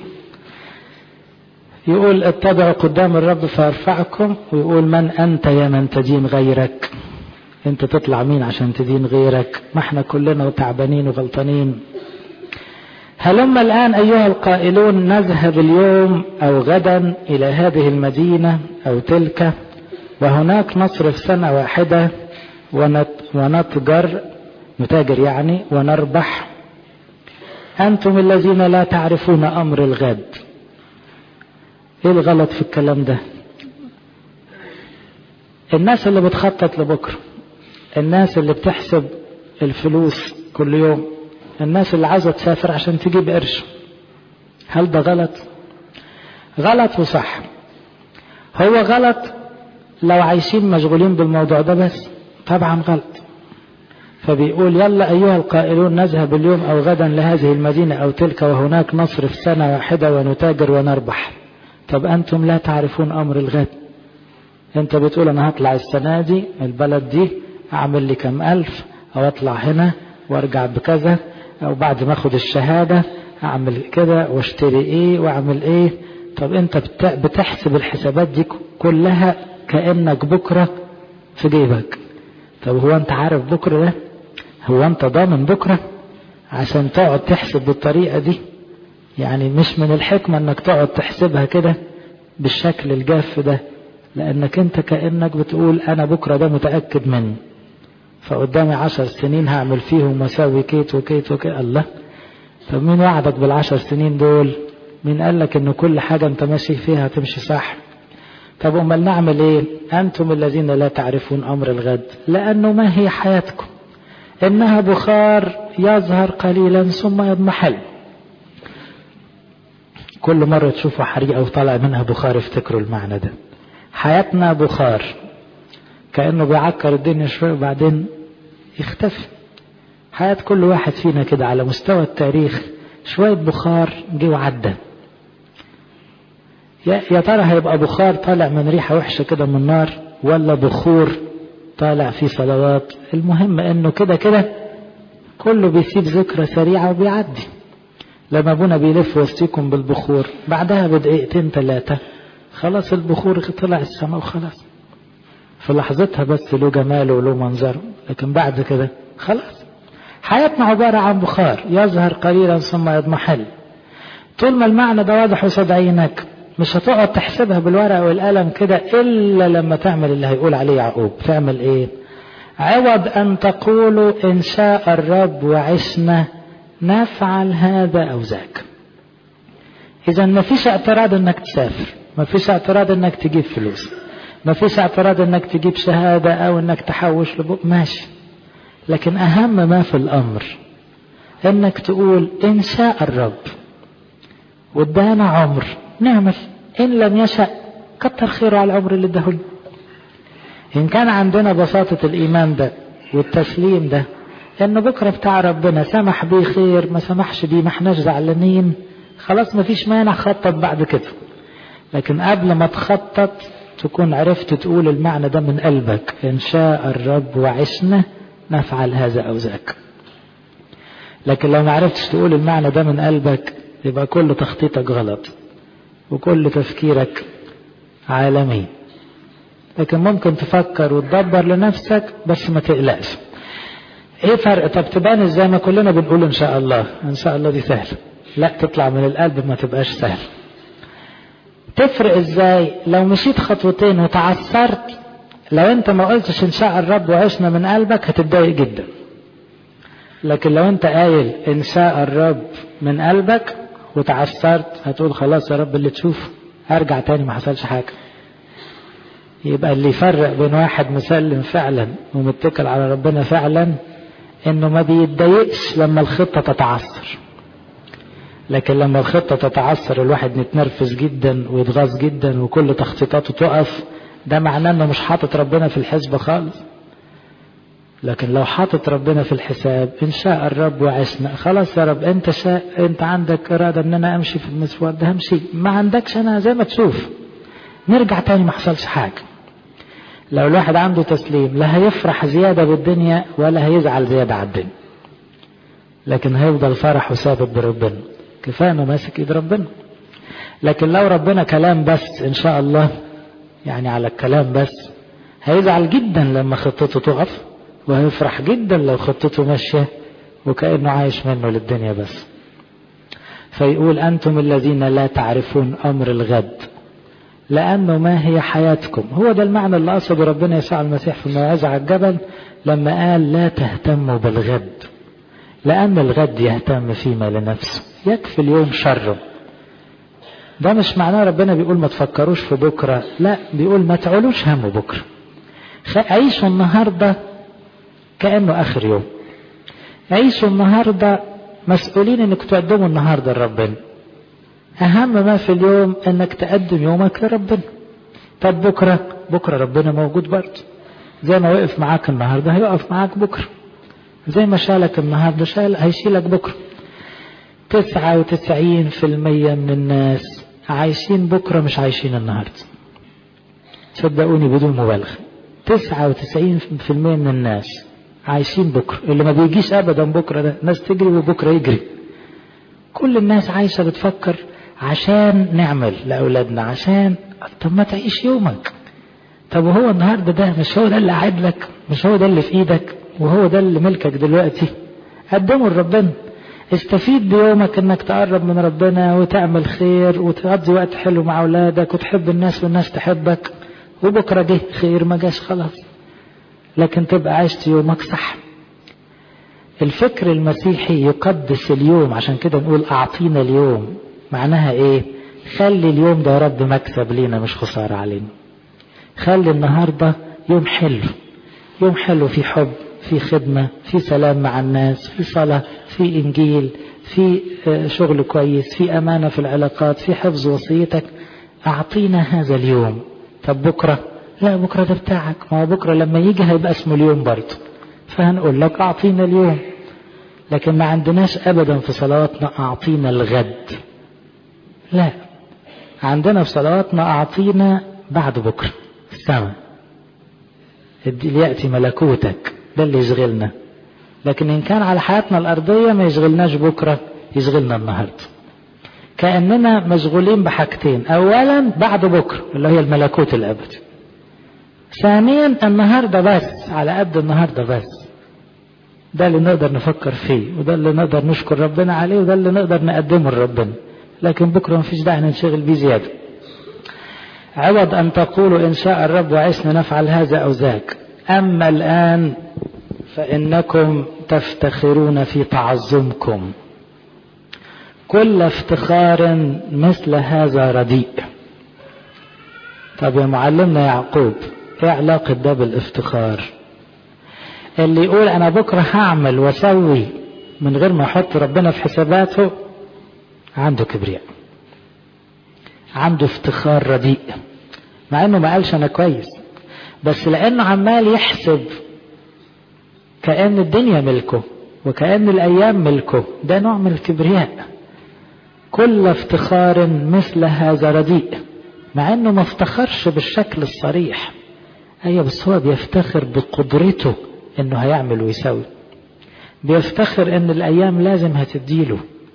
[SPEAKER 1] يقول اتبعوا قدام الرب فيرفعكم، ويقول من أنت يا من تدين غيرك؟ انت تطلع مين عشان تدين غيرك؟ ما احنا كلنا تعبانين وغلطانين. هلما الآن أيها القائلون نذهب اليوم أو غدا إلى هذه المدينة أو تلك، وهناك نصرف سنة واحدة ونتاجر يعني ونربح، أنتم الذين لا تعرفون أمر الغد. إيه الغلط في الكلام ده؟ الناس اللي بتخطط لبكرة، الناس اللي بتحسب الفلوس كل يوم، الناس اللي عايزة تسافر عشان تجيب قرش، هل ده غلط؟ غلط وصح. هو غلط لو عايشين مشغولين بالموضوع ده بس، طبعا غلط. فبيقول يلا أيها القائلون نذهب اليوم أو غدا لهذه المدينة أو تلك، وهناك نصرف سنة واحدة ونتاجر ونربح. طب أنتم لا تعرفون أمر الغد. أنت بتقول أنا هطلع السنة دي البلد دي أعمل لي كم ألف، أو أطلع هنا وأرجع بكذا، أو بعد ما أخد الشهادة أعمل كده واشتري إيه وأعمل إيه. طب أنت بتحسب الحسابات دي كلها كأنك بكرة في جيبك. طب هو أنت عارف بكرة ده؟ هو أنت ضامن بكرة عشان تقعد تحسب بالطريقة دي؟ يعني مش من الحكمة أنك تقعد تحسبها كده بالشكل الجاف ده، لأنك أنت كأنك بتقول أنا بكرة ده متأكد منه، فقدامي 10 سنين هعمل فيهم واسوي كيت وكيت وكيت. الله، طب مين وعدك بال10 سنين دول؟ مين قال لك ان كل حاجة انت ماشي فيها تمشي صح؟ طب امال نعمل ايه؟ انتم الذين لا تعرفون امر الغد، لانه ما هي حياتكم؟ انها بخار يظهر قليلا ثم يضمحل. كل مرة تشوفوا حريقة وطلع منها بخار افتكروا المعنى ده. حياتنا بخار كأنه بيعكر الدنيا شوية وبعدين يختفي. حياة كل واحد فينا كده على مستوى التاريخ شوية بخار جه وعدى. يا ترى هيبقى بخار طالع من ريحة وحشة كده من النار، ولا بخور طالع فيه صلوات؟ المهم انه كده كده كله بيسيب ذكرى سريعة وبيعدي. لما ابونا بيلف وسطيكم بالبخور بعدها بدقيقتين 3 خلاص البخور طلع السماء وخلاص. في لحظتها بس له جماله وله منظره، لكن بعد كده خلاص. حياتنا عبارة عن بخار يظهر قليلا ثم يضمحل. طول ما المعنى ده واضح قصاد عينك مش هتقعد تحسبها بالورقة والقلم كده، إلا لما تعمل اللي هيقول عليه يعقوب. تعمل إيه؟ عوض أن تقولوا إن شاء الرب وعشنا نفعل هذا أو ذاك. إذا ما فيش اعتراض إنك تسافر، ما فيش اعتراض إنك تجيب فلوس، ما فيش اعتراض إنك تجيب شهادة أو إنك تحوش ماشي. لكن أهم ما في الأمر إنك تقول إن شاء الرب وادانا عمر نعمل، إن لم يشأ كتر خيره على العمر اللي اداهولنا. إن كان عندنا بساطة الإيمان ده والتسليم ده إن بكرة بتاع ربنا سمح بيه خير، ما سمحش بيه ما احناش زعلانين، خلاص ما فيش مانع خطط بعد كده. لكن قبل ما تخطط تكون عرفت تقول المعنى ده من قلبك، إن شاء الرب وعشنا نفعل هذا أو ذاك. لكن لو ما عرفتش تقول المعنى ده من قلبك يبقى كل تخطيطك غلط وكل تفكيرك عالمي. لكن ممكن تفكر وتدبر لنفسك بس ما تقلقش. ايه فرق؟ طب تبان ازاي؟ ما كلنا بنقول ان شاء الله، ان شاء الله دي سهلة. لا، تطلع من القلب ما تبقاش سهل. تفرق ازاي؟ لو مشيت خطوتين وتعثرت، لو انت ما قلتش ان شاء الرب وعشنا من قلبك هتتضايق جدا. لكن لو انت قايل إن شاء الرب من قلبك وتعثرت هتقول خلاص يا رب اللي تشوفه، أرجع تاني ما حصلش حاجة. يبقى اللي يفرق بين واحد مسلم فعلا ومتكل على ربنا فعلا انه ما بيتضايقش لما الخطة تتعثر. لكن لما الخطة تتعثر الواحد يتنرفز جدا ويتغاظ جدا وكل تخطيطاته تقف، ده معناه انه مش حاطط ربنا في الحسبة خالص. لكن لو حاطط ربنا في الحساب، ان شاء الرب وعشنا، خلاص يا رب انت شاء، انت عندك ارادة ان انا امشي في المسوار ده همشي، ما عندكش انا زي ما تشوف، نرجع تاني ما حصلش حاجة. لو الواحد عنده تسليم لا هيفرح زيادة بالدنيا ولا هيزعل زيادة على الدنيا، لكن هيفضل فرح وثابت بربنا، كفاية انه ماسك ايد ربنا. لكن لو ربنا كلام بس ان شاء الله، يعني على الكلام بس، هيزعل جدا لما خطته تقف، وهيفرح جدا لو خطته ماشية وكأنه عايش منه للدنيا بس. فيقول أنتم الذين لا تعرفون أمر الغد لأنه ما هي حياتكم. هو ده المعنى اللي قصده ربنا يسوع المسيح في الموعظة على الجبل لما قال لا تهتموا بالغد، لأن الغد يهتم فيما لنفسه، يكفي اليوم شره. ده مش معناه ربنا بيقول ما تفكروش في بكرة، لا، بيقول ما تعولوش هم بكرة، عيشوا النهاردة كأنه آخر يوم. عيشوا النهاردة مسؤولين انك تقدموا النهاردة لربنا. اهم ما في اليوم انك تقدم يومك لربنا. طب بكرة ربنا موجود برضه، زي ما وقف معاك النهاردة هيقف معاك بكرة، زي ما شالك النهاردة هيشيلك بكرة. 99% من الناس عايشين بكرة مش عايشين النهاردة، صدقوني بدون مبالغة. 99% من الناس عايشين بكرة، اللي ما بيجيش ابدا بكرة ده ناس تجري وبكرة يجري. كل الناس عايشة بتفكر عشان نعمل لأولادنا، عشان طب ما تعيش يومك. طب وهو النهاردة ده مش هو ده اللي قاعد لك، مش هو ده اللي في ايدك، وهو ده اللي ملكك دلوقتي. قدمه لربنا، استفيد بيومك انك تقرب من ربنا وتعمل خير وتقضي وقت حلو مع اولادك وتحب الناس والناس تحبك، وبكرة جه خير ما جاش خلاص، لكن تبقى عشت يومك صح. الفكر المسيحي يقدس اليوم، عشان كده نقول اعطينا اليوم. معناها ايه؟ خلي اليوم ده يا رب مكسب لينا مش خسارة علينا. خلي النهاردة يوم حلو، يوم حلو في حب، في خدمة، في سلام مع الناس، في صلاة، في انجيل، في شغل كويس، في امانة في العلاقات، في حفظ وصيتك. اعطينا هذا اليوم. طب بكرة؟ لا، بكرة ده بتاعك، ما بكرة لما يجي هيبقى اسمه اليوم برضه، فهنقول لك اعطينا اليوم. لكن ما عندناش ابدا في صلواتنا اعطينا الغد، لا، عندنا في صلواتنا اعطينا بعد بكرة السماء، ليأتي ملكوتك، ده اللي يشغلنا. لكن ان كان على حياتنا الارضية ما يشغلناش بكرة، يشغلنا النهاردة. كأننا مشغولين بحاجتين، اولا بعد بكرة اللي هي الملكوت الابدي، ثانيا النهاردة بس، على قد النهاردة بس. ده اللي نقدر نفكر فيه، وده اللي نقدر نشكر ربنا عليه، وده اللي نقدر نقدمه لربنا. لكن بكرة مفيش داعي ننشغل بيه زيادة. عوض أن تقولوا إن شاء الرب وعشنا نفعل هذا أو ذاك، أما الآن فإنكم تفتخرون في تعظمكم، كل افتخار مثل هذا رديء. طب يا معلمنا يعقوب، ايه علاقة ده بالافتخار؟ اللي يقول انا بكرة هعمل واسوي من غير ما يحط ربنا في حساباته عنده كبرياء، عنده افتخار رديء، مع انه ما قالش انا كويس، بس لانه عمال يحسب كأن الدنيا ملكه وكأن الايام ملكه. ده نوع من الكبرياء. كل افتخار مثل هذا رديء، مع انه ما افتخرش بالشكل الصريح. ايوه، بس هو بيفتخر بقدرته انه هيعمل ويسوي، بيفتخر ان الايام لازم هتديله،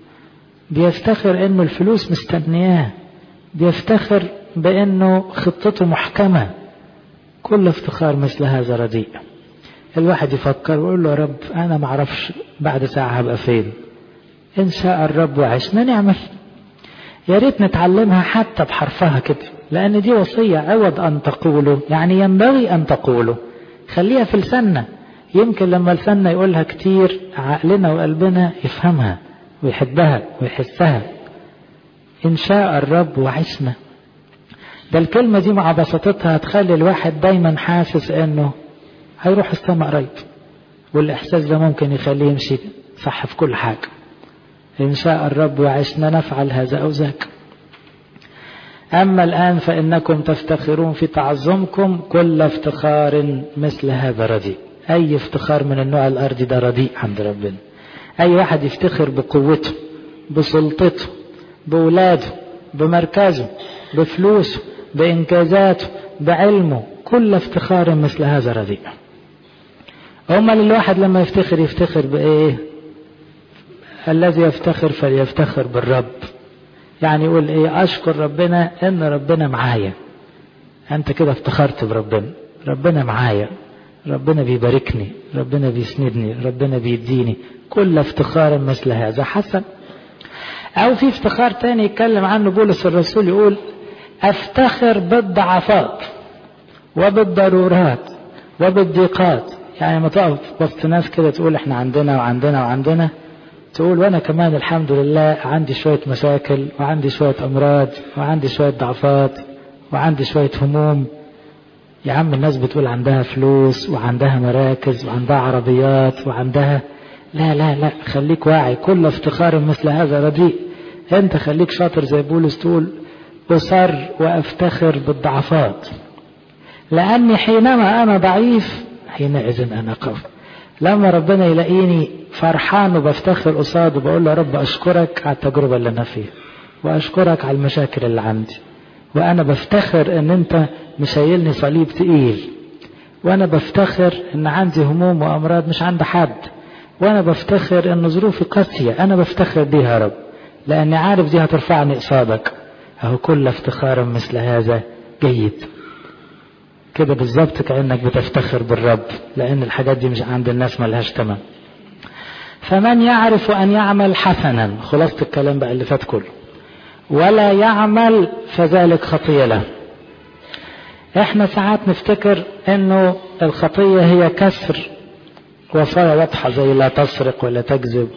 [SPEAKER 1] بيفتخر انه الفلوس مستنياه، بيفتخر بانه خطته محكمة. كل افتخار مثل هذا رديء. الواحد يفكر ويقول له يا رب انا معرفش بعد ساعة هبقى فين، ان شاء الرب وعشنا نعمل. يا ريت نتعلمها حتى بحرفها كده، لان دي وصية. عوض ان تقولوا، يعني ينبغي ان تقولوا، خليها في لساننا. يمكن لما لساننا يقولها كتير عقلنا وقلبنا يفهمها ويحبها ويحسها. إن شاء الرب وعشنا. ده الكلمة دي مع بساطتها هتخلي الواحد دايما حاسس انه هيروح السماء قريب، والإحساس ده ممكن يخليه يمشي صح في كل حاجة. إن شاء الرب وعشنا نفعل هذا أو ذاك. أما الآن فإنكم تفتخرون في تعظمكم، كل افتخار مثل هذا رديء. أي افتخار من النوع الأرضي ده رديء عند ربنا. أي واحد يفتخر بقوته، بسلطته، بولاده، بمركزه، بفلوسه، بإنجازاته، بعلمه، كل افتخار مثل هذا رديء. أمال الواحد لما يفتخر بإيه؟ الذي يفتخر فليفتخر بالرب. يعني يقول إيه؟ أشكر ربنا إن ربنا معايا. أنت كده افتخرت بربنا. ربنا معايا، ربنا بيباركني، ربنا بيسندني، ربنا بيديني. كل افتخار مثل هذا حسن. أو في افتخار تاني يتكلم عنه بولس الرسول، يقول أفتخر بالضعفات وبالضرورات وبالضيقات. يعني ما تقف وسط ناس كده تقول احنا عندنا وعندنا وعندنا، تقول وانا كمان الحمد لله عندي شوية مشاكل وعندي شوية امراض وعندي شوية ضعفات وعندي شوية هموم. يا عم الناس بتقول عندها فلوس وعندها مراكز وعندها عربيات وعندها، لا لا لا، خليك واعي. كل افتخار مثل هذا رديء. انت خليك شاطر زي بولس، تقول أصر وأفتخر بالضعفات، لأني حينما أنا ضعيف حينئذ أنا قوي. لما ربنا يلاقيني فرحان وبفتخر قصاده بقول له يا رب أشكرك على التجربة اللي أنا فيها، وأشكرك على المشاكل اللي عندي، وأنا بفتخر أن أنت مشايلني صليب تقيل، وأنا بفتخر أن عندي هموم وأمراض مش عند حد، وأنا بفتخر أن ظروفي قاسية. أنا بفتخر بيها يا رب لأني عارف دي هترفعني قصادك. أهو كل افتخار مثل هذا جيد. كده بالظبط كأنك بتفتخر بالرب، لأن الحاجات دي مش عند الناس ملهاش تمام. فمن يعرف أن يعمل حسنا، خلاصة الكلام بقى اللي فات كله، ولا يعمل فذلك خطية له. احنا ساعات نفتكر انه الخطية هي كسر وصايا واضحة زي لا تسرق ولا تكذب،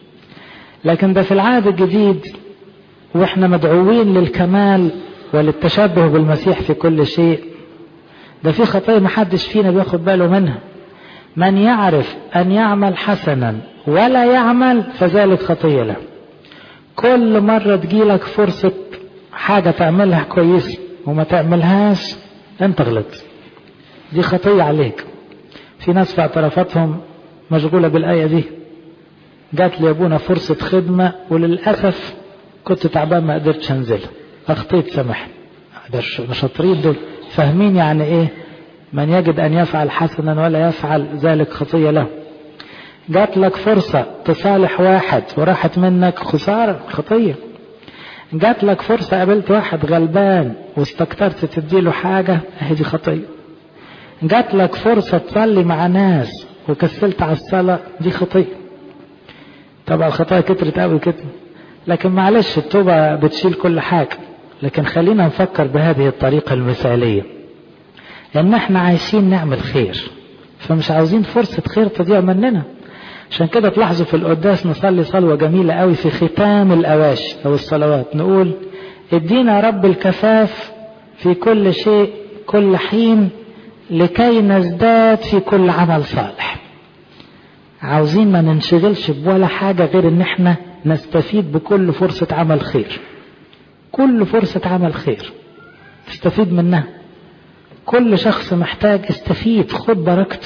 [SPEAKER 1] لكن ده في العهد الجديد واحنا مدعوين للكمال وللتشبه بالمسيح في كل شيء. ده في خطية محدش فينا بياخد باله منها. من يعرف أن يعمل حسنا ولا يعمل فذلك خطية له. كل مرة تجيلك فرصة حاجة تعملها كويس وما تعملهاش، انت غلط، دي خطية عليك. في ناس في اعترافاتهم مشغولة بالآية دي. جات لي ابونا فرصة خدمة وللأسف كنت تعبان ما قدرتش انزلها، اخطيت سامحني. مش شاطرين دول، فاهمين يعني ايه من يجد ان يفعل حسنا ولا يفعل ذلك خطية له. جات لك فرصة تصالح واحد وراحت منك، خسارة، خطية. جات لك فرصة قابلت واحد غلبان واستكترت تديله حاجة، هذه خطية. جات لك فرصة تصلي مع ناس وكسلت على الصلاة، دي خطية. طبعا الخطايا كترت قوي كده، لكن معلش التوبة بتشيل كل حاجة. لكن خلينا نفكر بهذه الطريقة المثالية، لأن احنا عايشين نعمل خير، فمش عاوزين فرصة خير تضيع مننا. عشان كده تلاحظوا في القداس نصلي صلوة جميلة قوي في ختام الأواشي أو الصلوات، نقول ادينا رب الكفاف في كل شيء كل حين لكي نزداد في كل عمل صالح. عاوزين ما ننشغلش بولا حاجة غير ان احنا نستفيد بكل فرصة عمل خير. كل فرصة عمل خير تستفيد منها. كل شخص محتاج استفيد، خد بركته.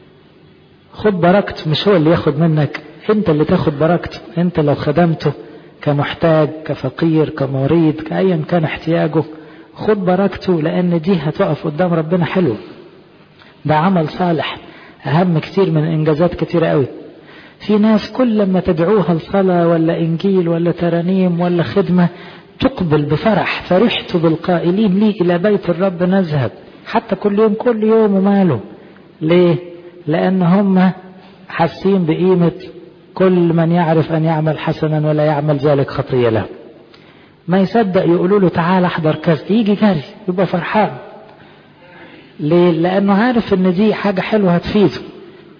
[SPEAKER 1] خد بركته، مش هو اللي ياخد منك، انت اللي تاخد بركته. انت لو خدمته كمحتاج كفقير كمريض كأيا كان احتياجه، خد بركته، لان دي هتقف قدام ربنا حلو. ده عمل صالح اهم كتير من انجازات كتيرة قوي. في ناس كل لما تدعوها الصلاة ولا انجيل ولا ترانيم ولا خدمة تقبل بفرح، فرحت بالقائلين لي الى بيت الرب نذهب، حتى كل يوم وماله. ليه؟ لان هم حاسين بقيمة كل من يعرف ان يعمل حسنا ولا يعمل ذلك خطية له. ما يصدق يقولوا له تعال احضر كذا، يجي جري يبقى فرحان. ليه؟ لانه عارف ان دي حاجة حلوة هتفيده.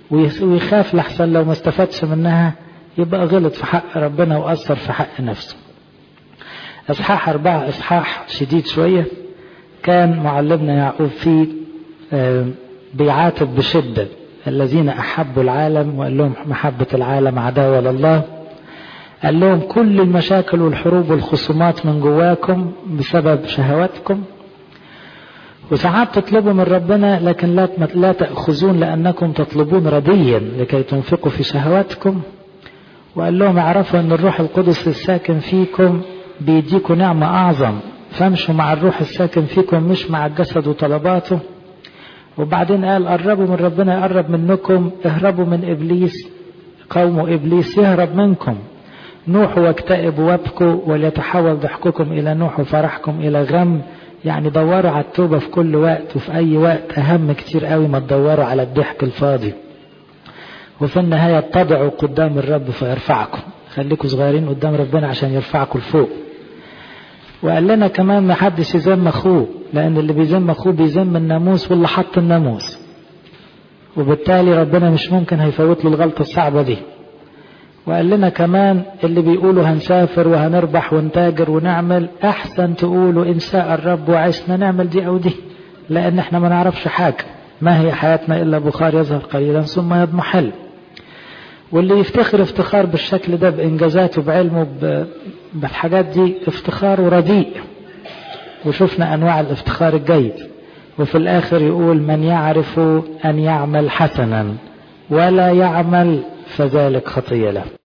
[SPEAKER 1] ويخاف لحسن لو ما استفادش منها يبقى غلط في حق ربنا وأثر في حق نفسه. إصحاح 4 إصحاح شديد شوية. كان معلمنا يعقوب فيه بيعاتب بشدة الذين أحبوا العالم، وقال لهم محبة العالم عداوة لله. قال لهم كل المشاكل والحروب والخصومات من جواكم بسبب شهواتكم، وساعات تطلبوا من ربنا لكن لا تأخذون لأنكم تطلبون رديا لكي تنفقوا في شهواتكم. وقال لهم اعرفوا أن الروح القدس الساكن فيكم بيديكم نعمة أعظم، فامشوا مع الروح الساكن فيكم مش مع الجسد وطلباته. وبعدين قال قربوا من ربنا يقرب منكم، اهربوا من إبليس قوم إبليس يهرب منكم. نوحوا واكتئبوا وابكوا وليتحول ضحككم إلى نوح وفرحكم إلى غم. يعني دوروا على التوبة في كل وقت وفي أي وقت، أهم كتير قوي ما تدوروا على الضحك الفاضي. وفي النهاية اتضعوا قدام الرب فيرفعكم، خليكوا صغيرين قدام ربنا عشان يرفعكم لفوق. وقال لنا كمان ما حدش يذم أخوه، لأن اللي بيذم أخوه بيذم الناموس واللي حط الناموس، وبالتالي ربنا مش ممكن هيفوت له الغلطة الصعبة دي. وقال لنا كمان اللي بيقولوا هنسافر وهنربح ونتاجر ونعمل، أحسن تقولوا إن شاء الرب وعشنا نعمل دي أو دي، لأن احنا ما نعرفش حاجة. ما هي حياتنا إلا بخار يظهر قليلا ثم يضمحل. واللي يفتخر افتخار بالشكل ده بإنجازاته بعلمه بالحاجات دي افتخار رديء. وشفنا أنواع الافتخار الجيد. وفي الآخر يقول من يعرف أن يعمل حسنا ولا يعمل فذلك خطية له.